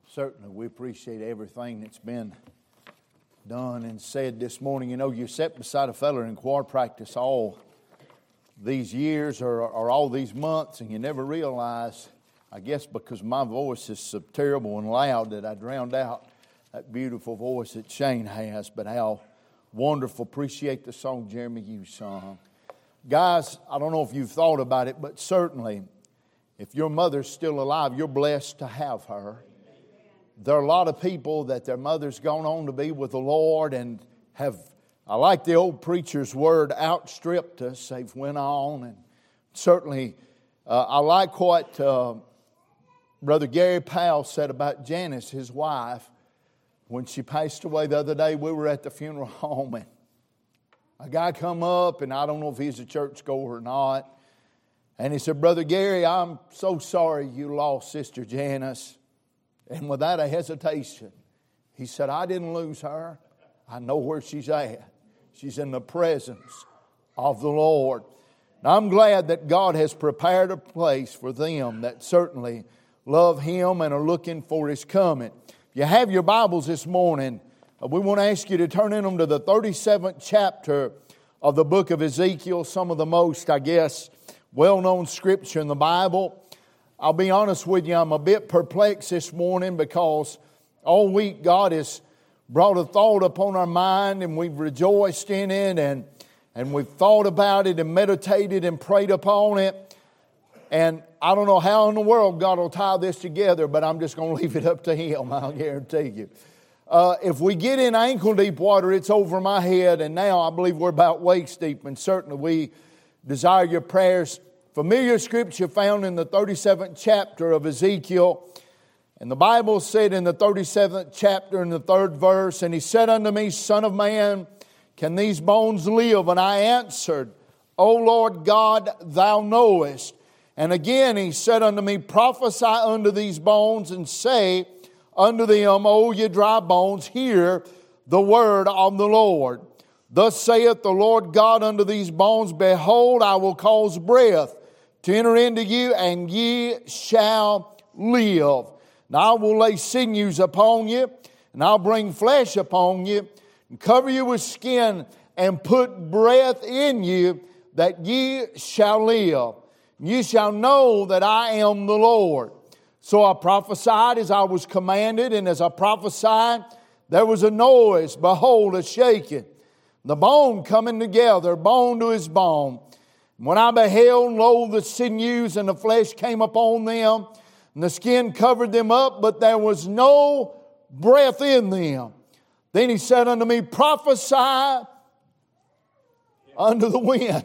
Certainly, we appreciate everything that's been done and said this morning. You know, you sat beside a fella in choir practice all these years or all these months, and you never realize, I guess because my voice is so terrible and loud, that I drowned out that beautiful voice that Shane has. But how wonderful. Appreciate the song, Jeremy, you sung. Guys, I don't know if you've thought about it, but certainly, if your mother's still alive, you're blessed to have her. There are a lot of people that their mother's gone on to be with the Lord and have, I like the old preacher's word, outstripped us. They've went on. And certainly, I like what Brother Gary Powell said about Janice, his wife. When she passed away the other day, we were at the funeral home, and a guy come up, and I don't know if he's a churchgoer or not. And he said, Brother Gary, I'm so sorry you lost Sister Janice. And without a hesitation, he said, I didn't lose her. I know where she's at. She's in the presence of the Lord. Now, I'm glad that God has prepared a place for them that certainly love Him and are looking for His coming. If you have your Bibles this morning, we want to ask you to turn in them to the 37th chapter of the book of Ezekiel, some of the most, I guess, well-known scripture in the Bible. I'll be honest with you, I'm a bit perplexed this morning because all week God has brought a thought upon our mind and we've rejoiced in it and we've thought about it and meditated and prayed upon it. And I don't know how in the world God will tie this together, but I'm just going to leave it up to Him, I'll guarantee you. If we get in ankle deep water, it's over my head, and now I believe we're about waist deep, and certainly we desire your prayers. Familiar scripture found in the 37th chapter of Ezekiel. And the Bible said in the 37th chapter in the 3rd verse, and He said unto me, Son of man, can these bones live? And I answered, O Lord God, Thou knowest. And again He said unto me, Prophesy unto these bones, and say unto them, O ye dry bones, hear the word of the Lord. Thus saith the Lord God unto these bones, Behold, I will cause breath to enter into you, and ye shall live. Now I will lay sinews upon you, and I'll bring flesh upon you, and cover you with skin, and put breath in you, that ye shall live. And ye shall know that I am the Lord. So I prophesied as I was commanded, and as I prophesied, there was a noise, behold, a shaking. The bone coming together, bone to his bone. When I beheld, lo, the sinews and the flesh came upon them, and the skin covered them up, but there was no breath in them. Then He said unto me, Prophesy unto the wind.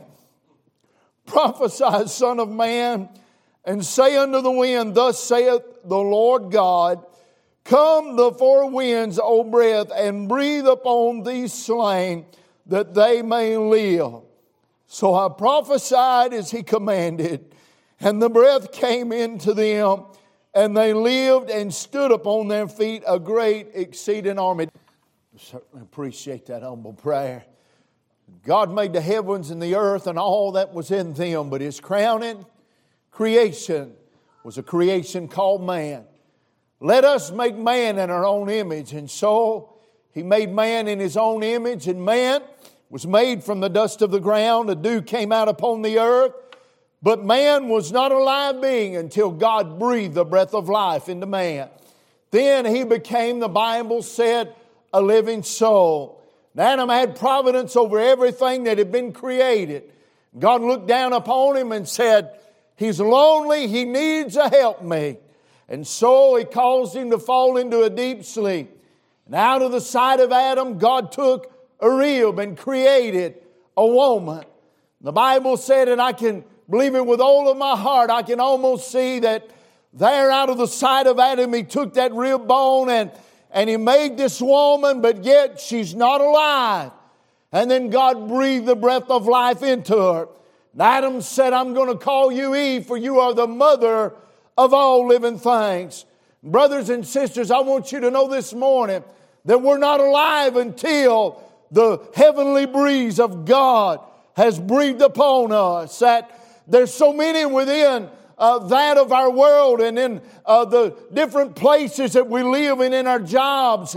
Prophesy, Son of man, and say unto the wind, Thus saith the Lord God, Come the four winds, O breath, and breathe upon these slain, that they may live. So I prophesied as He commanded, and the breath came into them, and they lived and stood upon their feet, a great exceeding army. I certainly appreciate that humble prayer. God made the heavens and the earth and all that was in them, but His crowning creation was a creation called man. Let us make man in our own image. And so He made man in His own image, and man was made from the dust of the ground. The dew came out upon the earth. But man was not a live being until God breathed the breath of life into man. Then he became, the Bible said, a living soul. And Adam had providence over everything that had been created. God looked down upon him and said, He's lonely, he needs a helpmate. And so He caused him to fall into a deep sleep. And out of the side of Adam, God took a rib and created a woman. The Bible said, and I can believe it with all of my heart, I can almost see that there out of the side of Adam, He took that rib bone and He made this woman, but yet she's not alive. And then God breathed the breath of life into her. And Adam said, I'm going to call you Eve, for you are the mother of all living things. Brothers and sisters, I want you to know this morning that we're not alive until the heavenly breeze of God has breathed upon us. That there's so many within that of our world and in the different places that we live in our jobs,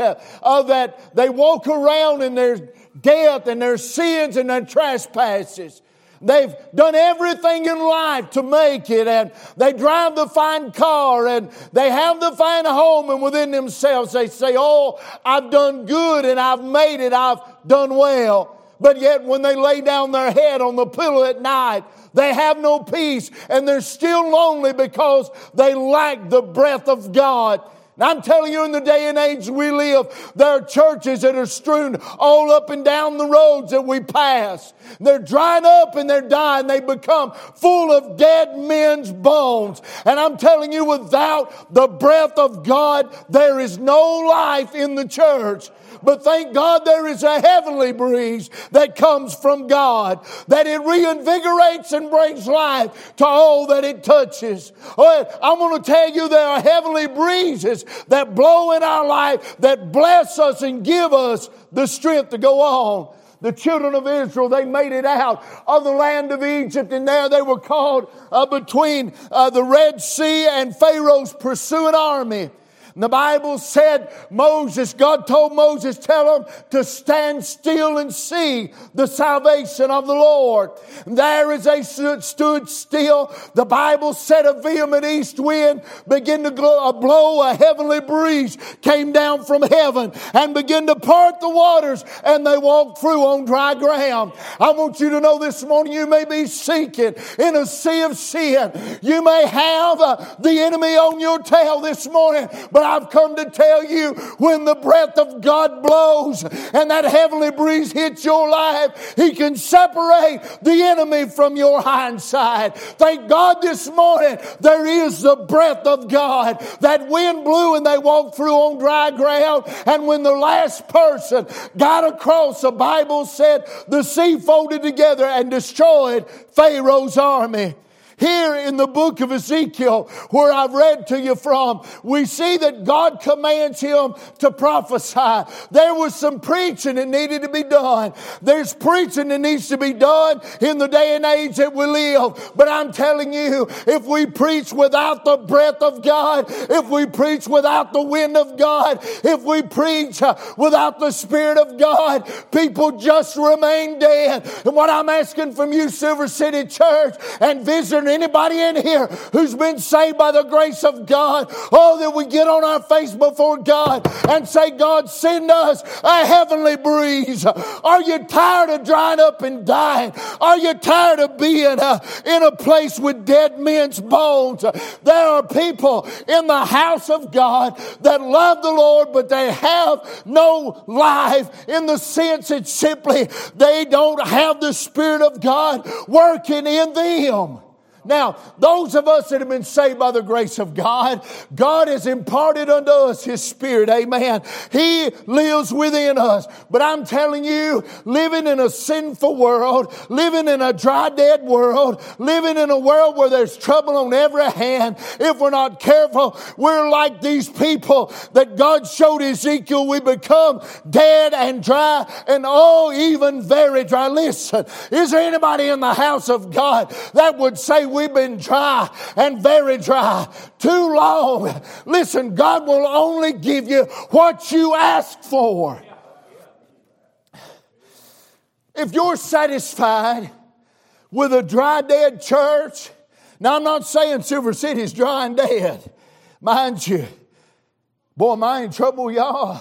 that they walk around in their death and their sins and their trespasses. They've done everything in life to make it, and they drive the fine car and they have the fine home, and within themselves they say, oh, I've done good and I've made it, I've done well. But yet when they lay down their head on the pillow at night, they have no peace and they're still lonely because they lack the breath of God. And I'm telling you, in the day and age we live, there are churches that are strewn all up and down the roads that we pass. They're dried up and they're dying. They become full of dead men's bones. And I'm telling you, without the breath of God, there is no life in the church. But thank God there is a heavenly breeze that comes from God, that it reinvigorates and brings life to all that it touches. I'm going to tell you, there are heavenly breezes that blow in our life, that bless us and give us the strength to go on. The children of Israel, they made it out of the land of Egypt, and there they were caught between the Red Sea and Pharaoh's pursuing army. And the Bible said God told Moses, tell them to stand still and see the salvation of the Lord. And there as they stood still, the Bible said a vehement east wind began to blow, a heavenly breeze came down from heaven and began to part the waters, and they walked through on dry ground. I want you to know this morning, you may be sinking in a sea of sin. You may have the enemy on your tail this morning, but I've come to tell you, when the breath of God blows and that heavenly breeze hits your life, He can separate the enemy from your hindside. Thank God this morning there is the breath of God. That wind blew and they walked through on dry ground. And when the last person got across, the Bible said the sea folded together and destroyed Pharaoh's army. Here in the book of Ezekiel, where I've read to you from, we see that God commands him to prophesy. There was some preaching that needed to be done. There's preaching that needs to be done in the day and age that we live. But I'm telling you, if we preach without the breath of God, if we preach without the wind of God, if we preach without the Spirit of God, people just remain dead. And what I'm asking from you, Silver City Church, and visiting anybody in here who's been saved by the grace of God, that we get on our face before God and say, God, send us a heavenly breeze. Are you tired of drying up and dying? Are you tired of being in a place with dead men's bones? There are people in the house of God that love the Lord, but they have no life, in the sense that simply they don't have the Spirit of God working in them. Now, those of us that have been saved by the grace of God, God has imparted unto us His Spirit. Amen. He lives within us. But I'm telling you, living in a sinful world, living in a dry, dead world, living in a world where there's trouble on every hand, if we're not careful, we're like these people that God showed Ezekiel. We become dead and dry and even very dry. Listen, is there anybody in the house of God that would say we've been dry and very dry too long? Listen, God will only give you what you ask for. If you're satisfied with a dry, dead church, now I'm not saying Silver City is dry and dead. Mind you, boy, am I in trouble, y'all.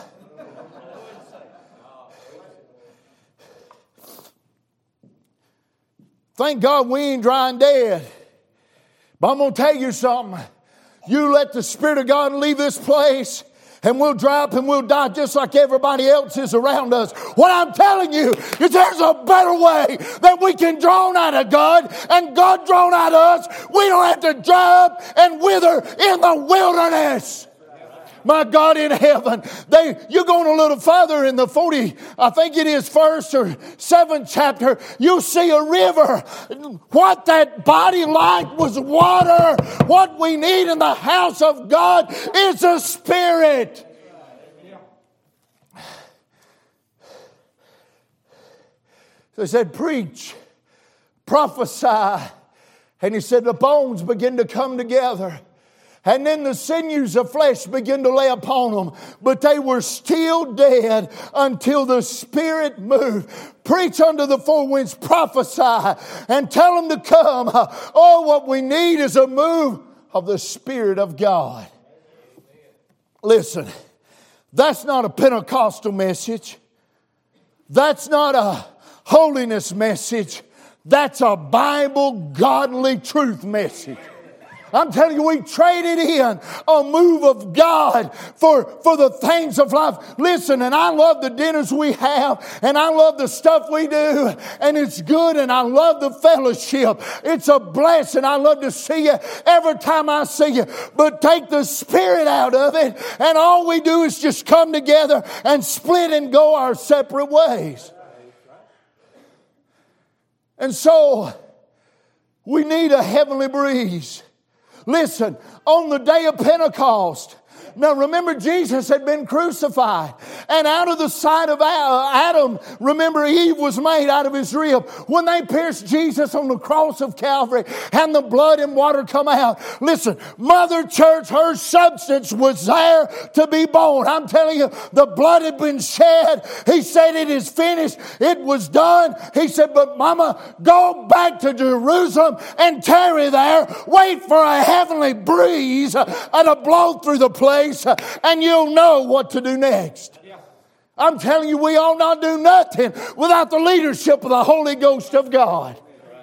Thank God we ain't dry and dead. But I'm going to tell you something. You let the Spirit of God leave this place, and we'll dry up and we'll die just like everybody else is around us. What I'm telling you is there's a better way that we can draw out of God, and God drawn out of us. We don't have to dry up and wither in the wilderness. My God in heaven, you're going a little further in the 40, I think it is 1st or 7th chapter, you'll see a river. What that body like was water. What we need in the house of God is a Spirit. So he said, preach, prophesy, And he said the bones begin to come together. And then the sinews of flesh began to lay upon them. But they were still dead until the Spirit moved. Preach unto the four winds, prophesy, and tell them to come. Oh, what we need is a move of the Spirit of God. Listen, that's not a Pentecostal message. That's not a holiness message. That's a Bible, godly truth message. I'm telling you, we traded in a move of God for the things of life. Listen, and I love the dinners we have, and I love the stuff we do, and it's good, and I love the fellowship. It's a blessing. I love to see you every time I see you. But take the Spirit out of it, and all we do is just come together and split and go our separate ways. And so, we need a heavenly breeze. Listen, on the day of Pentecost, now remember Jesus had been crucified, and out of the side of Adam, remember Eve was made out of his rib. When they pierced Jesus on the cross of Calvary and the blood and water come out, listen, Mother Church, her substance was there to be born. I'm telling you, the blood had been shed. He said it is finished. It was done. He said, but Mama, go back to Jerusalem and tarry there. Wait for a heavenly breeze to blow through the place. And you'll know what to do next. I'm telling you, we ought not do nothing without the leadership of the Holy Ghost of God.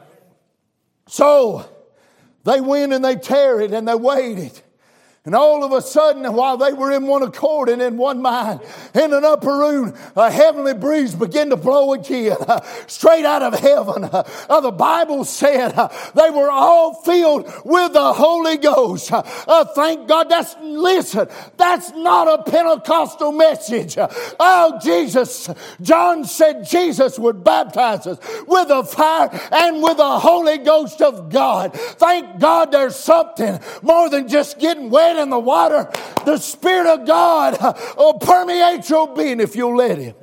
So they went and they tarried and they waited. And all of a sudden, while they were in one accord and in one mind, in an upper room, a heavenly breeze began to blow again, straight out of heaven. The Bible said they were all filled with the Holy Ghost. Thank God. Listen, that's not a Pentecostal message. Oh, Jesus. John said Jesus would baptize us with the fire and with the Holy Ghost of God. Thank God there's something more than just getting wet in the water. The Spirit of God will permeate your being if you'll let Him.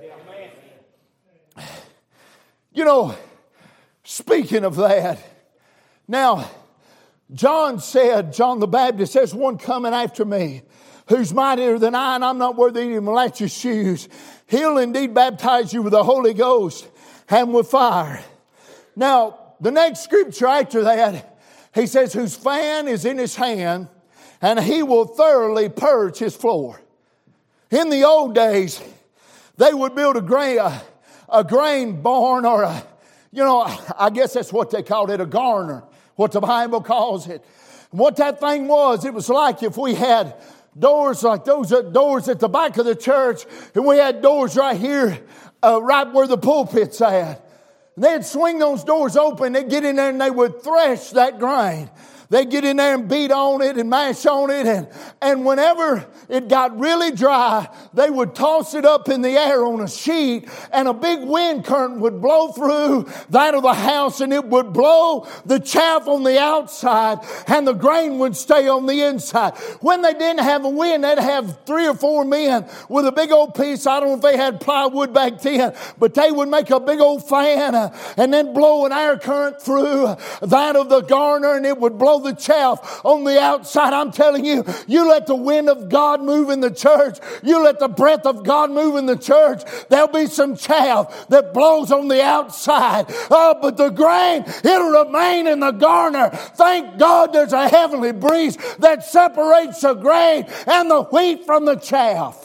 You know, speaking of that, now, John the Baptist, there's one coming after me who's mightier than I, and I'm not worthy to even latch his shoes. He'll indeed baptize you with the Holy Ghost and with fire. Now, the next scripture after that, he says, whose fan is in his hand, and he will thoroughly purge his floor. In the old days, they would build a grain barn, or I guess that's what they called it, a garner, what the Bible calls it. And what that thing was, it was like if we had doors like those doors at the back of the church, and we had doors right here, right where the pulpit's at. And they'd swing those doors open, they'd get in there and they would thresh that grain. They'd get in there and beat on it and mash on it. And whenever it got really dry, they would toss it up in the air on a sheet, and a big wind current would blow through that of the house, and it would blow the chaff on the outside, and the grain would stay on the inside. When they didn't have a wind, they'd have 3 or 4 men with a big old piece. I don't know if they had plywood back then, but they would make a big old fan and then blow an air current through that of the garner, and it would blow the chaff on the outside. I'm telling you, you let the wind of God move in the church, you let the breath of God move in the church, there'll be some chaff that blows on the outside. Oh, but the grain, it'll remain in the garner. Thank God there's a heavenly breeze that separates the grain and the wheat from the chaff.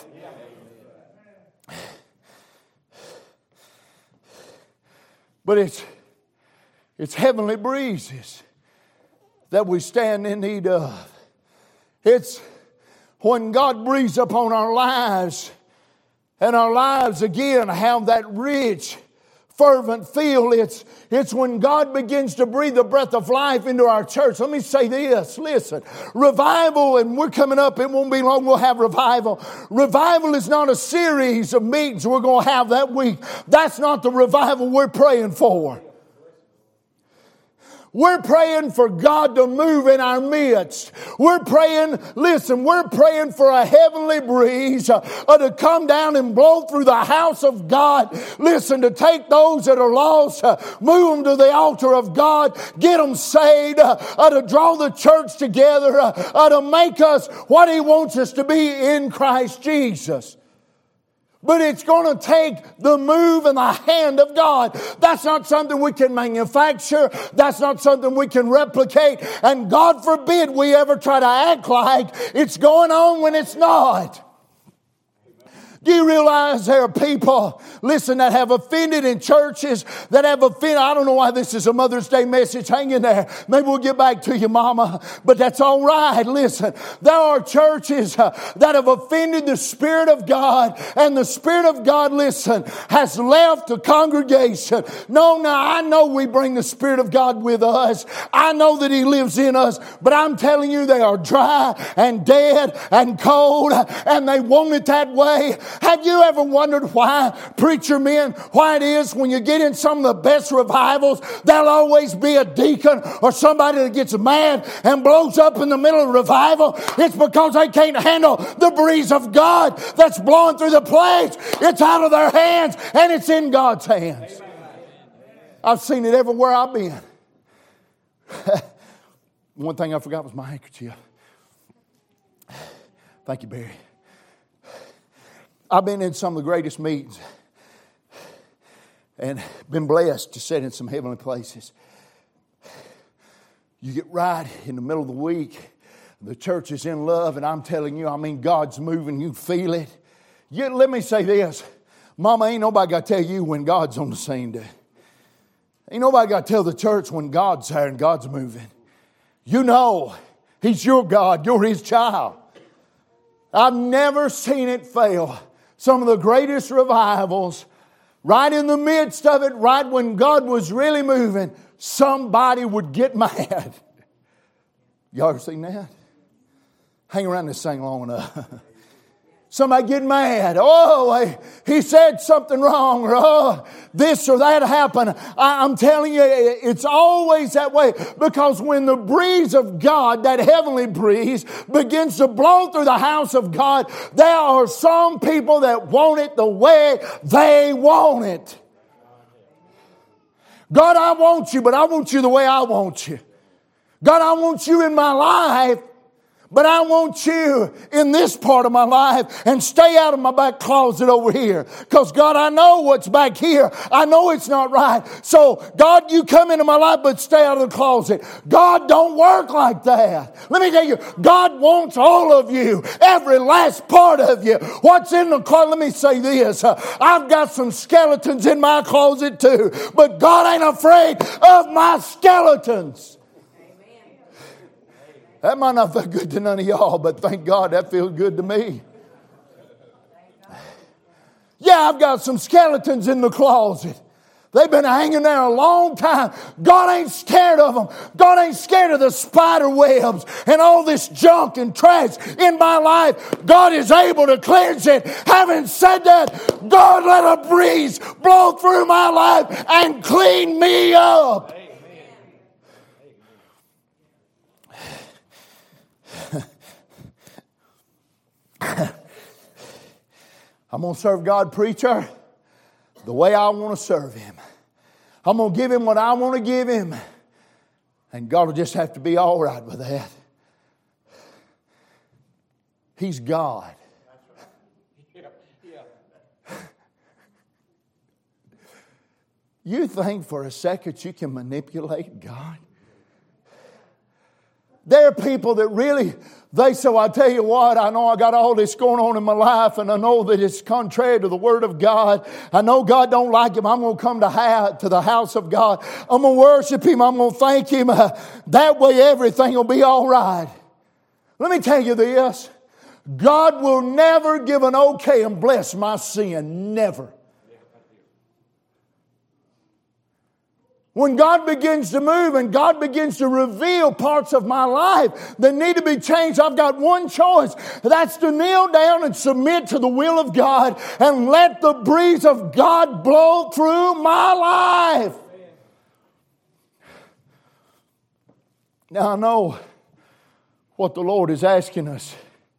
But it's heavenly breezes that we stand in need of. It's when God breathes upon our lives, and our lives again have that rich, fervent feel. It's when God begins to breathe the breath of life into our church. Let me say this, listen, revival, and we're coming up, it won't be long, we'll have revival. Revival is not a series of meetings we're going to have that week. That's not the revival we're praying for. We're praying for God to move in our midst. We're praying for a heavenly breeze to come down and blow through the house of God. Listen, to take those that are lost, move them to the altar of God, get them saved, to draw the church together, to make us what He wants us to be in Christ Jesus. But it's going to take the move and the hand of God. That's not something we can manufacture. That's not something we can replicate. And God forbid we ever try to act like it's going on when it's not. Do you realize there are people, listen, that have offended in churches, that have offended? I don't know why this is a Mother's Day message. Hang in there. Maybe we'll get back to you, Mama. But that's all right. Listen, there are churches that have offended the Spirit of God. And the Spirit of God, listen, has left the congregation. No, I know we bring the Spirit of God with us. I know that He lives in us. But I'm telling you, they are dry and dead and cold. And they want it that way. Have you ever wondered why, preacher men, why it is when you get in some of the best revivals, there'll always be a deacon or somebody that gets mad and blows up in the middle of revival? It's because they can't handle the breeze of God that's blowing through the place. It's out of their hands and it's in God's hands. I've seen it everywhere I've been. One thing I forgot was my handkerchief. Thank you, Barry. I've been in some of the greatest meetings and been blessed to sit in some heavenly places. You get right in the middle of the week, the church is in love, and I'm telling you, God's moving, you feel it. Let me say this, Mama, ain't nobody got to tell you when God's on the scene. Ain't nobody got to tell the church when God's there and God's moving. You know, He's your God, you're His child. I've never seen it fail. Some of the greatest revivals, right in the midst of it, right when God was really moving, somebody would get mad. Y'all ever seen that? Hang around this thing long enough. Somebody get mad. Oh, he said something wrong, or oh, this or that happened. I'm telling you, it's always that way. Because when the breeze of God, that heavenly breeze, begins to blow through the house of God, there are some people that want it the way they want it. God, I want you, but I want you the way I want you. God, I want you in my life, but I want you in this part of my life, and stay out of my back closet over here. Because God, I know what's back here. I know it's not right. So God, you come into my life, but stay out of the closet. God don't work like that. Let me tell you, God wants all of you. Every last part of you. What's in the closet? Let me say this. I've got some skeletons in my closet too. But God ain't afraid of my skeletons. That might not feel good to none of y'all, but thank God that feels good to me. Yeah, I've got some skeletons in the closet. They've been hanging there a long time. God ain't scared of them. God ain't scared of the spider webs and all this junk and trash in my life. God is able to cleanse it. Having said that, God, let a breeze blow through my life and clean me up. I'm going to serve God, preacher, the way I want to serve Him. I'm going to give Him what I want to give Him. And God will just have to be all right with that. He's God. You think for a second you can manipulate God? There are people that really, they say, well, I tell you what, I know I got all this going on in my life, and I know that it's contrary to the Word of God. I know God don't like Him. I'm going to come to the house of God. I'm going to worship Him. I'm going to thank Him. That way everything will be all right. Let me tell you this. God will never give an okay and bless my sin. Never. When God begins to move and God begins to reveal parts of my life that need to be changed, I've got one choice. That's to kneel down and submit to the will of God and let the breeze of God blow through my life. Now I know what the Lord is asking us.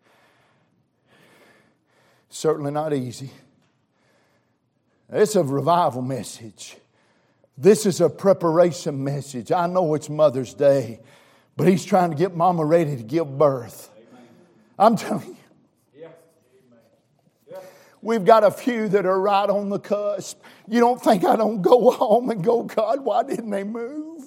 Certainly not easy. It's a revival message. This is a preparation message. I know it's Mother's Day, but He's trying to get Mama ready to give birth. I'm telling you. We've got a few that are right on the cusp. You don't think I don't go home and go, God, why didn't they move?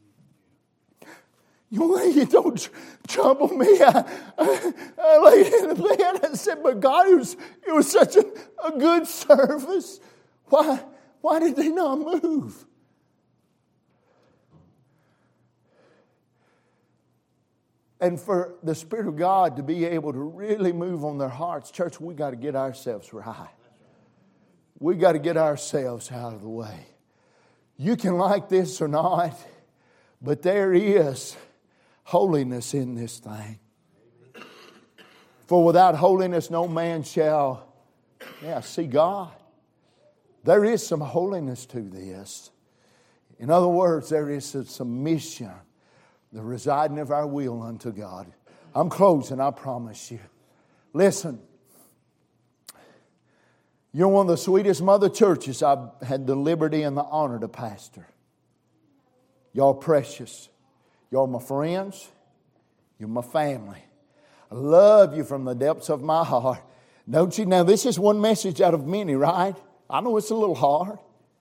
You don't trouble me. I laid in the bed and said, but God, it was such a good service. Why did they not move? And for the Spirit of God to be able to really move on their hearts, church, we got to get ourselves right. We got to get ourselves out of the way. You can like this or not, but there is holiness in this thing. For without holiness no man shall see God. There is some holiness to this. In other words, there is a submission, the residing of our will unto God. I'm closing, I promise you. Listen, you're one of the sweetest mother churches I've had the liberty and the honor to pastor. Y'all precious. Y'all my friends. You're my family. I love you from the depths of my heart. Don't you? Now this is one message out of many, right? I know it's a little hard.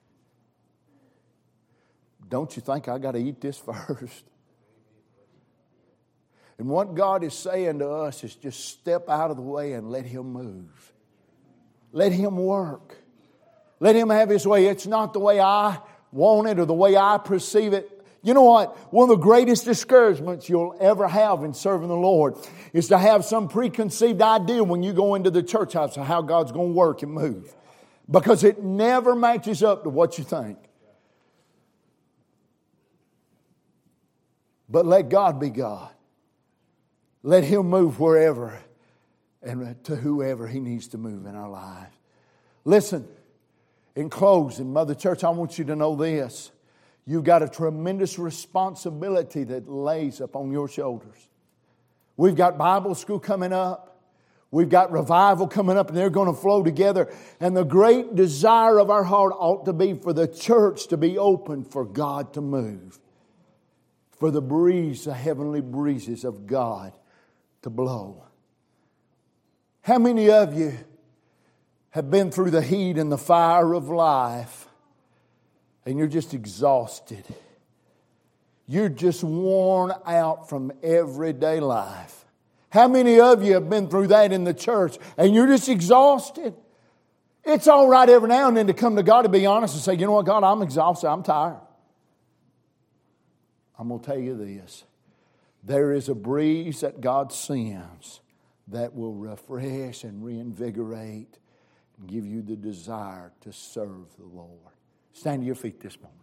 Don't you think I got to eat this first? And what God is saying to us is just step out of the way and let Him move. Let Him work. Let Him have His way. It's not the way I want it or the way I perceive it. You know what? One of the greatest discouragements you'll ever have in serving the Lord is to have some preconceived idea when you go into the church house of how God's going to work and move. Because it never matches up to what you think. But let God be God. Let Him move wherever and to whoever He needs to move in our lives. Listen, in closing, Mother Church, I want you to know this. You've got a tremendous responsibility that lays upon your shoulders. We've got Bible school coming up. We've got revival coming up, and they're going to flow together. And the great desire of our heart ought to be for the church to be open for God to move. For the breeze, the heavenly breezes of God to blow. How many of you have been through the heat and the fire of life and you're just exhausted? You're just worn out from everyday life. How many of you have been through that in the church and you're just exhausted? It's all right every now and then to come to God to be honest and say, you know what, God, I'm exhausted, I'm tired. I'm going to tell you this. There is a breeze that God sends that will refresh and reinvigorate and give you the desire to serve the Lord. Stand to your feet this moment.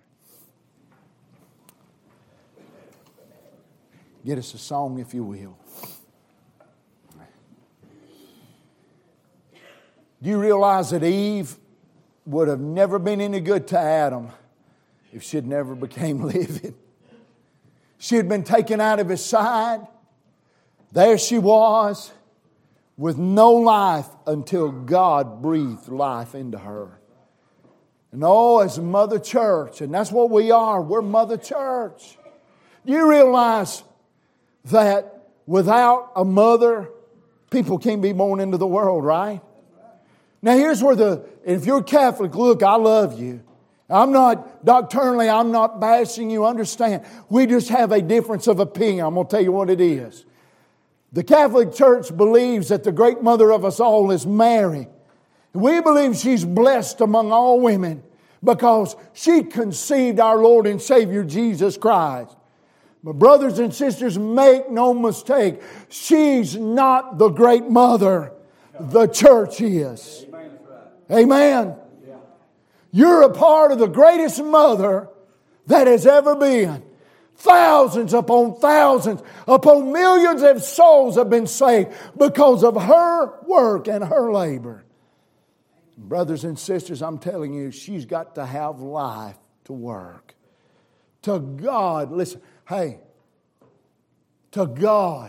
Get us a song, if you will. Do you realize that Eve would have never been any good to Adam if she had never became living? She had been taken out of his side. There she was with no life until God breathed life into her. And as Mother Church, and that's what we are, we're Mother Church. Do you realize that without a mother, people can't be born into the world, right? Now here's where if you're Catholic, look, I love you. I'm not, doctrinally, I'm not bashing you, understand. We just have a difference of opinion. I'm going to tell you what it is. The Catholic Church believes that the great mother of us all is Mary. We believe she's blessed among all women because she conceived our Lord and Savior Jesus Christ. But brothers and sisters, make no mistake, she's not the great mother. The church is. Amen. You're a part of the greatest mother that has ever been. Thousands upon millions of souls have been saved because of her work and her labor. Brothers and sisters, I'm telling you, she's got to have life to work. To God, listen, hey, to God,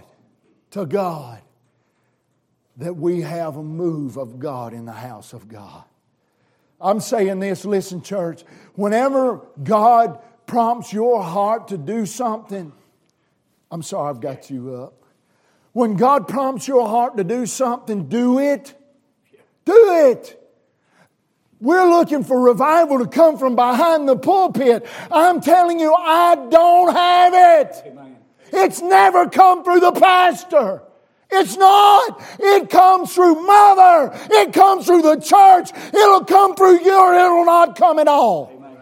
that we have a move of God in the house of God. I'm saying this, listen, church. Whenever God prompts your heart to do something, I'm sorry, I've got you up. When God prompts your heart to do something, do it. Do it. We're looking for revival to come from behind the pulpit. I'm telling you, I don't have it. Amen. It's never come through the pastor. It's not. It comes through Mother. It comes through the church. It'll come through you or it'll not come at all. Amen.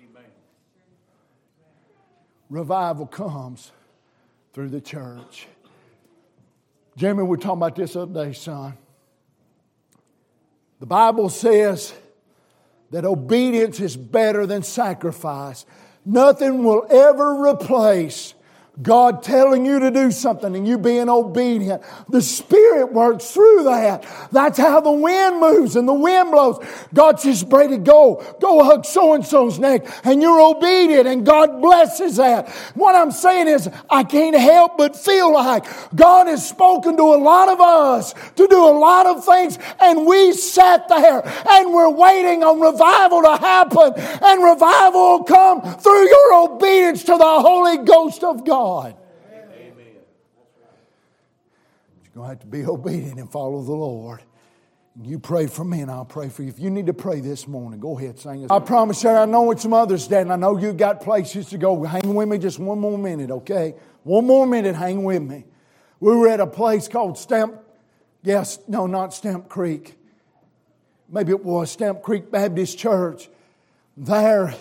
Revival comes through the church. Jeremy, we were talking about this the other day, son. The Bible says that obedience is better than sacrifice. Nothing will ever replace God telling you to do something and you being obedient. The Spirit works through that. That's how the wind moves and the wind blows. God says, Brady, go hug so-and-so's neck, and you're obedient and God blesses that. What I'm saying is, I can't help but feel like God has spoken to a lot of us to do a lot of things, and we sat there and we're waiting on revival to happen, and revival will come through your obedience to the Holy Ghost of God. Amen. You're going to have to be obedient and follow the Lord. You pray for me and I'll pray for you. If you need to pray this morning, go ahead, sing it. I promise you, I know it's Mother's Day and I know you've got places to go. Hang with me just one more minute, okay? One more minute, hang with me. We were at a place called Stamp Creek. Maybe it was Stamp Creek Baptist Church. There,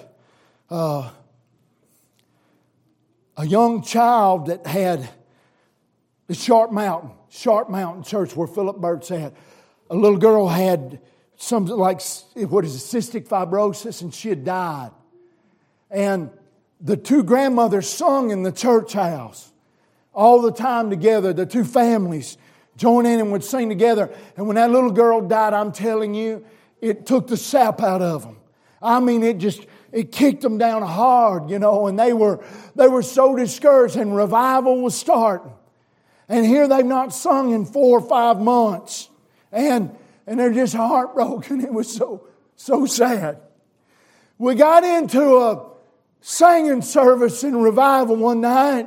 a young child that had the Sharp Mountain Church where Philip Burt's at. A little girl had something like, cystic fibrosis, and she had died. And the two grandmothers sung in the church house all the time together. The two families joined in and would sing together. And when that little girl died, I'm telling you, it took the sap out of them. I mean, it kicked them down hard, and they were so discouraged, and revival was starting. And here they've not sung in 4 or 5 months. And they're just heartbroken. It was so sad. We got into a singing service in revival one night,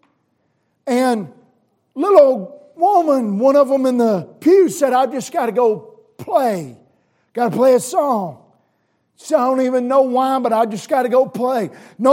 and little old woman, one of them in the pew, said, I just got to go play. Got to play a song. So I don't even know why, but I just got to go play.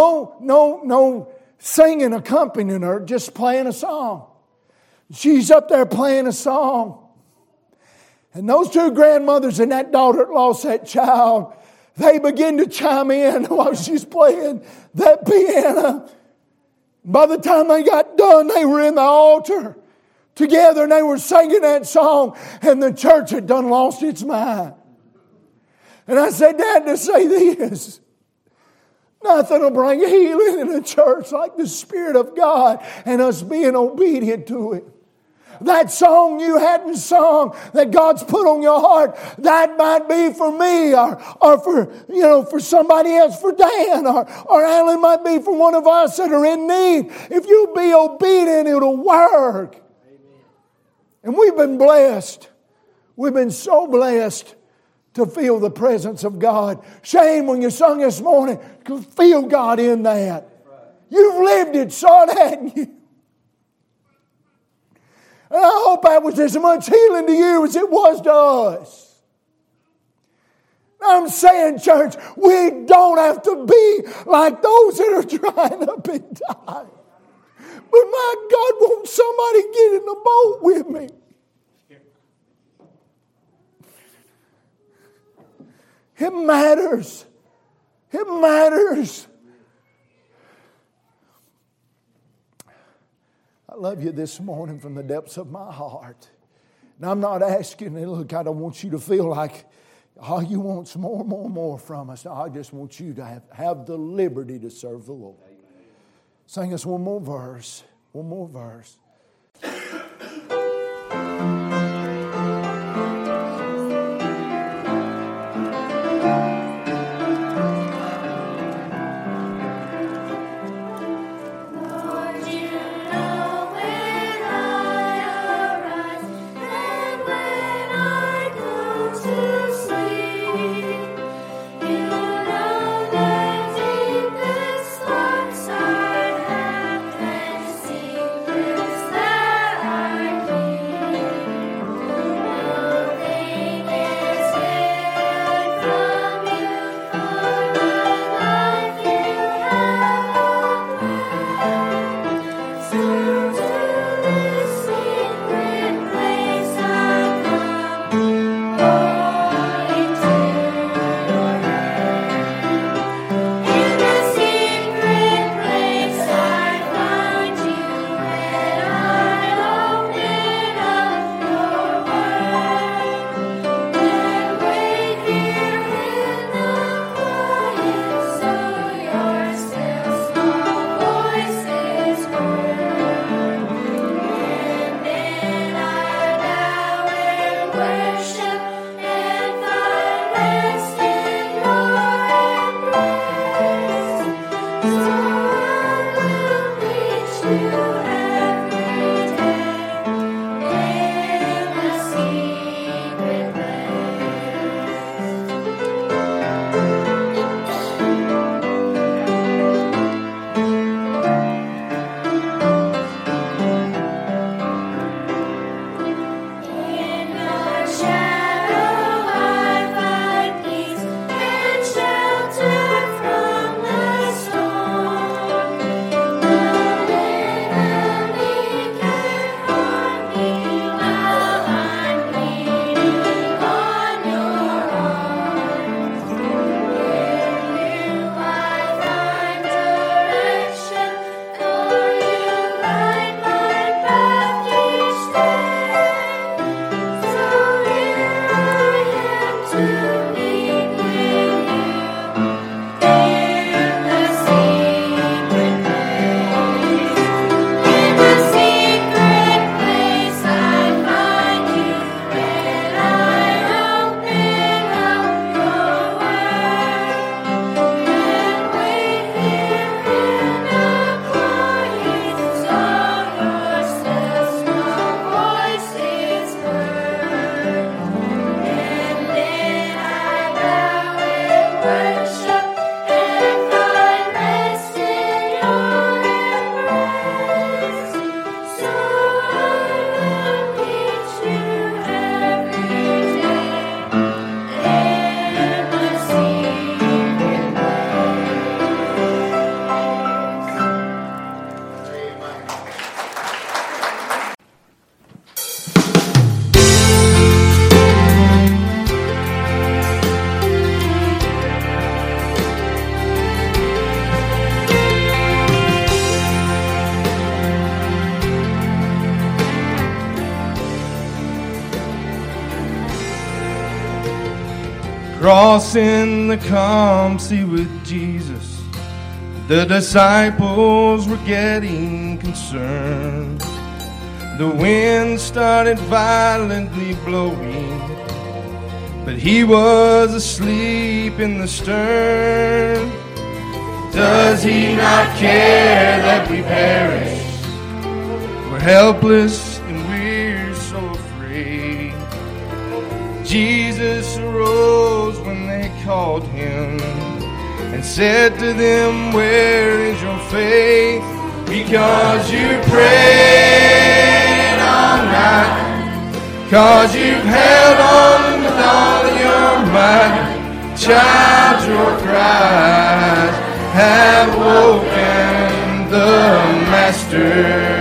No singing accompanying her, just playing a song. She's up there playing a song. And those two grandmothers and that daughter that lost that child, they begin to chime in while she's playing that piano. By the time they got done, they were in the altar together and they were singing that song, and the church had done lost its mind. And I said, Dad, to say this, nothing will bring healing in a church like the Spirit of God and us being obedient to it. That song you hadn't sung that God's put on your heart, that might be for me or for somebody else, for Dan or Alan, might be for one of us that are in need. If you'll be obedient, it'll work. Amen. And we've been blessed. We've been so blessed to feel the presence of God. Shane, when you sung this morning, could feel God in that. You've lived it, son, hadn't you? And I hope that was as much healing to you as it was to us. I'm saying, church, we don't have to be like those that are drying up and dying. But my God, won't somebody get in the boat with me? It matters. It matters. I love you this morning from the depths of my heart. And I'm not asking, look, I don't want you to feel like all you want is more from us. No, I just want you to have the liberty to serve the Lord. Sing us one more verse. One more verse. Crossing the calm sea with Jesus, the disciples were getting concerned. The wind started violently blowing, but he was asleep in the stern. Does he not care that we perish? We're helpless and we're so afraid. Jesus arose when they called him and said to them, where is your faith? Because you prayed all night, 'cause you've held on with all your might. Child, your cries have woken the Master.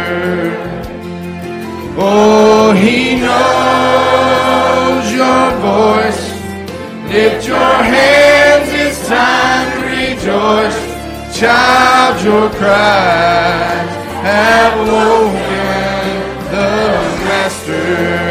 Oh, he knows your voice. Lift your hands, it's time to rejoice. Child, your cries have woken the Master.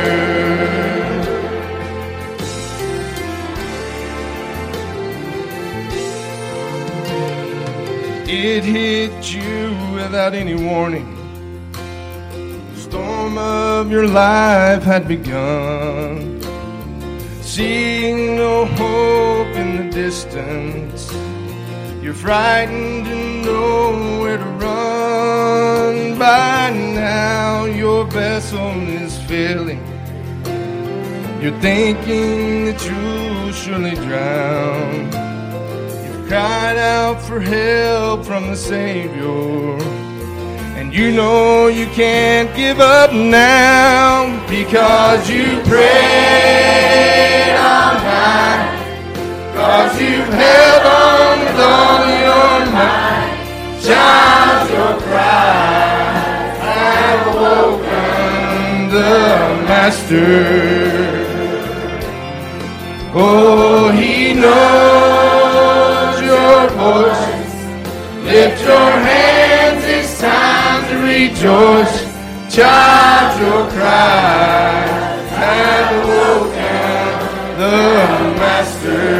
It hit you without any warning. The storm of your life had begun. Seeing no hope in the distance, you're frightened and nowhere to run. By now your vessel is filling. You're thinking that you'll surely drown. You've cried out for help from the Savior, and you know you can't give up now, because you prayed all night, 'cause you've held on with all your might. Child, your cries have awoken the Master. Oh, he knows your voice. Lift your hands, it's time to rejoice. Child, your cries have awoken the Master.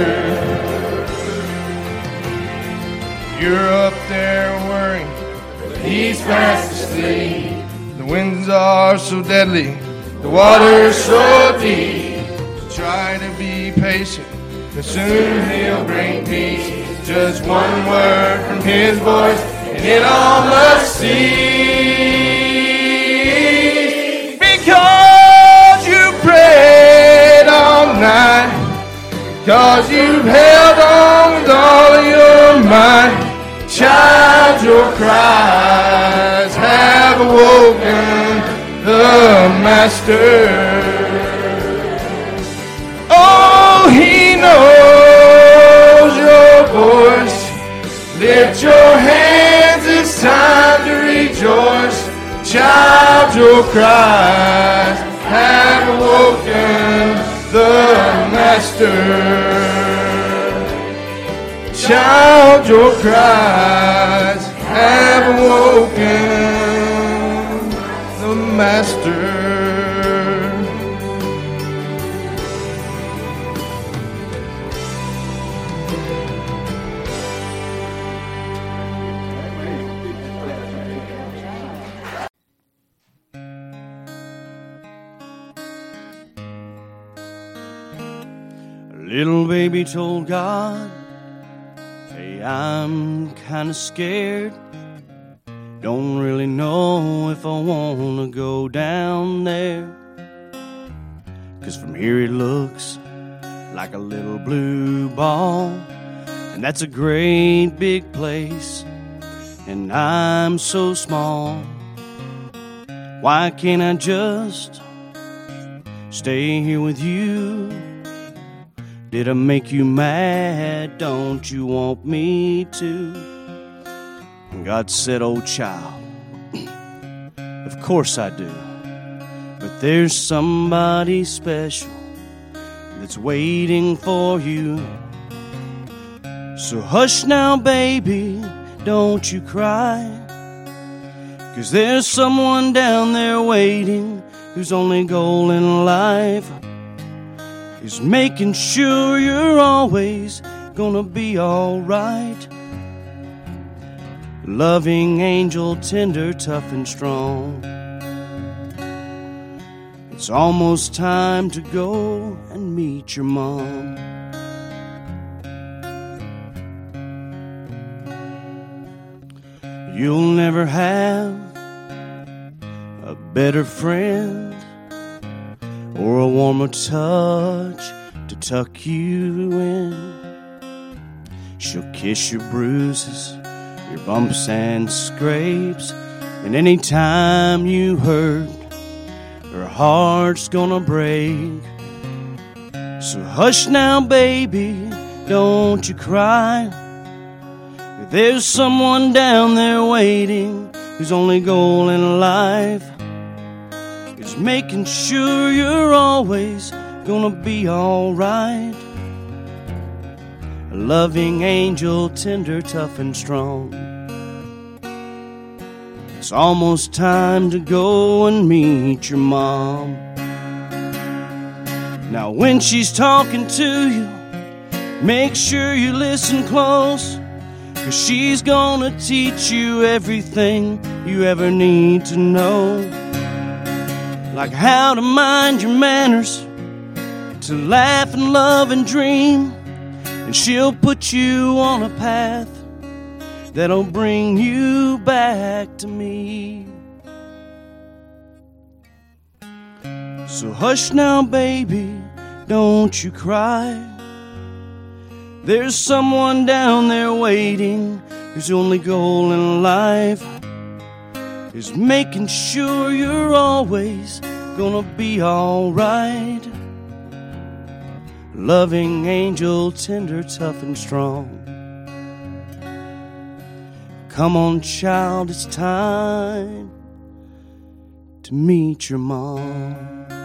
You're up there worrying, but he's fast asleep. The winds are so deadly, the water's so deep. Try to be patient, but soon he'll bring peace. Just one word from his voice, and it all must cease. Because you prayed all night, 'cause you've held on with all of your might. Child, your cries have awoken the Master. Oh, he knows your voice. Lift your hands, it's time to rejoice. Child, your cries have awoken the Master. Child, your cries have awoken the Master. Little baby told God, hey, I'm kinda scared. Don't really know if I wanna go down there. 'Cause from here it looks like a little blue ball, and that's a great big place, and I'm so small. Why can't I just stay here with you? Did I make you mad? Don't you want me to? And God said, oh child, of course I do. But there's somebody special that's waiting for you. So hush now, baby, don't you cry. 'Cause there's someone down there waiting whose only goal in life is making sure you're always gonna be alright. Loving angel, tender, tough and strong. It's almost time to go and meet your mom. You'll never have a better friend or a warmer touch to tuck you in. She'll kiss your bruises, your bumps and scrapes, and anytime you hurt, her heart's gonna break. So hush now, baby, don't you cry. There's someone down there waiting whose only goal in life is making sure you're always gonna be alright. A loving angel, tender, tough and strong. It's almost time to go and meet your mom. Now when she's talking to you, make sure you listen close, 'cause she's gonna teach you everything you ever need to know. Like how to mind your manners, to laugh and love and dream. And she'll put you on a path that'll bring you back to me. So hush now, baby, don't you cry. There's someone down there waiting whose only goal in life is making sure you're always gonna be alright. Loving angel, tender, tough and strong. Come on, child, it's time to meet your mom.